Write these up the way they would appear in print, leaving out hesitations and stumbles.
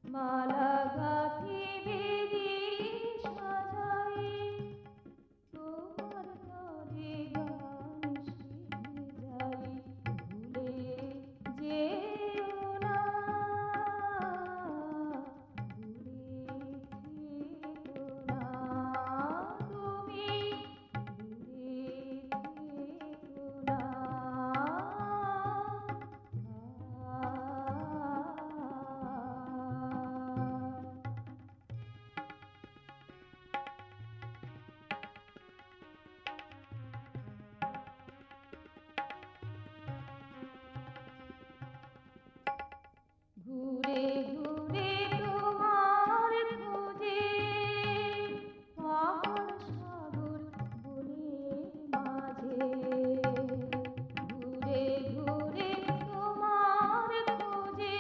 মালা গাঁথি বেদি সাজাই তোমার তরে গান শিখে যাই ভুলে যেও না দূরে থেকো না তুমি দূরে থেকো না ঘুরে ঘুরে তোমার খোঁজে পাহাড় সাগর বনের মাঝে ঘুরে ঘুরে তোমার খোঁজে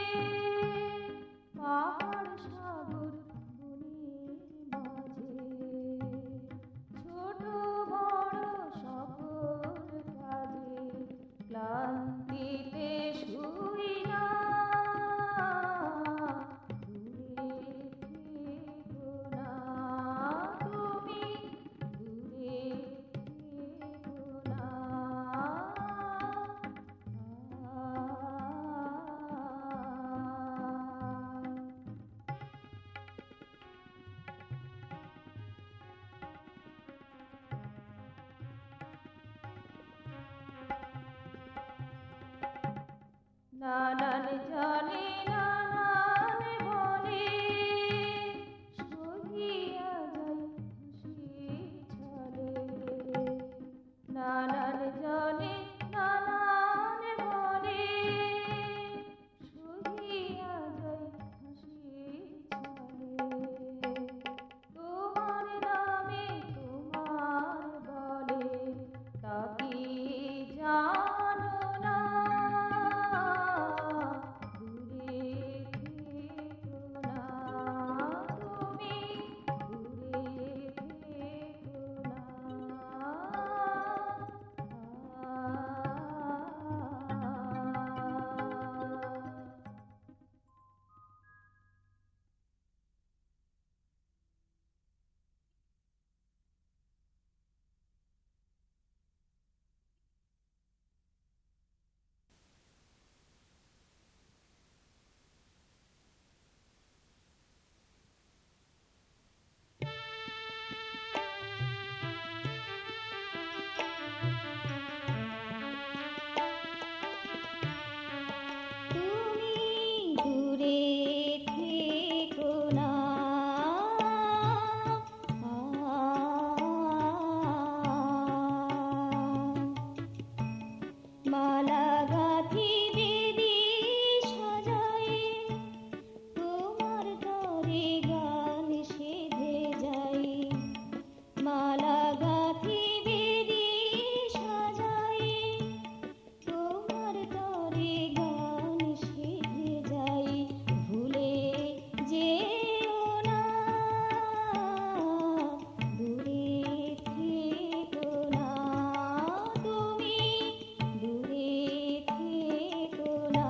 পাহাড় সাগর বনের মাঝে ছোট বড় সকল কাজে ক্লান্তিতে শুই না নানান জানে নানান বলে সহিয়া যাই হাসির ছলে নানান জানে নানান বলে সহিয়া যাই হাসির ছলে তোমার নামে তোমার বলে তাকে জানো না মালা গাঁথি বেদি সাজাই তোমার তরে গান সেধে যাই মালা গাঁথি বেদি সাজাই তোমার তরে গান সেধে যাই ভুলে যেও না দূরে থেকো না তুমি দূরে থেকো না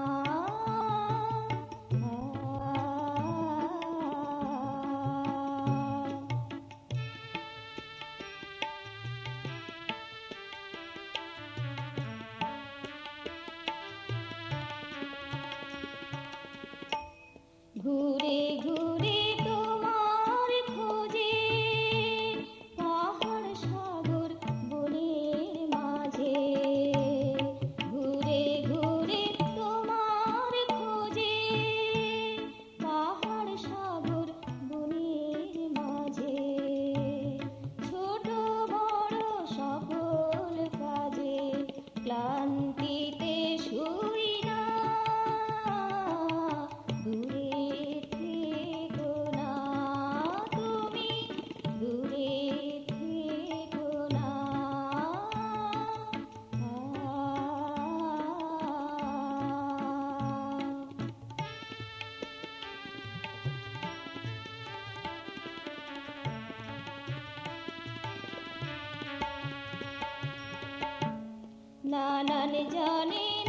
ঘুরে ঘুরে তোমার খোঁজে পাহাড় সাগর বনের মাঝে ঘুরে ঘুরে তোমার খোঁজে পাহাড় সাগর বনের মাঝে ছোট বড় সকল কাজে ক্লান্তিতে শুই না দূরে থেকো না তুমি দূরে থেকো না নানান জানে